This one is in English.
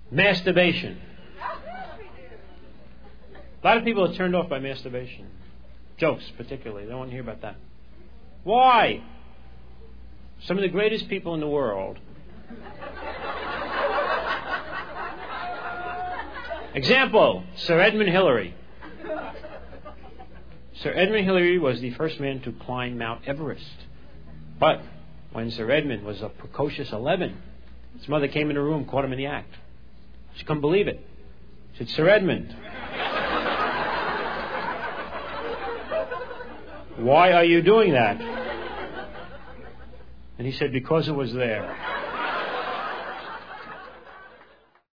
Masturbation. A lot of people are turned off by masturbation. Jokes, particularly. They don't want to hear about that. Why? Some of the greatest people in the world. Example, Sir Edmund Hillary. Sir Edmund Hillary was the first man to climb Mount Everest. But when Sir Edmund was a precocious 11, his mother came in the room, caught him in the act. She couldn't believe it. She said, Sir Edmund, why are you doing that? And he said, because it was there.